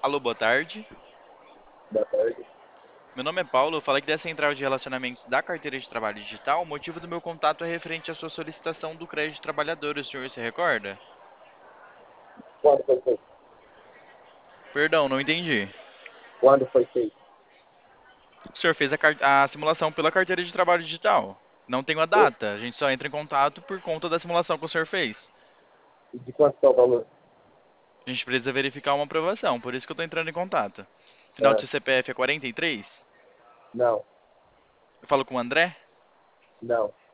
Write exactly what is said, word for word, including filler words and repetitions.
Alô, boa tarde. Boa tarde. Meu nome é Paulo, eu falo aqui da Central de Relacionamentos da Carteira de Trabalho Digital. O motivo do meu contato é referente à sua solicitação do crédito de trabalhador, o senhor se recorda? Quando foi feito? Perdão, não entendi. Quando foi feito? O senhor fez a, car- a simulação pela Carteira de Trabalho Digital. Não tenho a Eu? data, a gente só entra em contato por conta da simulação que o senhor fez. E de quanto é o valor? A gente precisa verificar uma aprovação, por isso que eu estou entrando em contato. Final do Ah, seu C P F é quarenta e três? não, Eu falo com o André? não.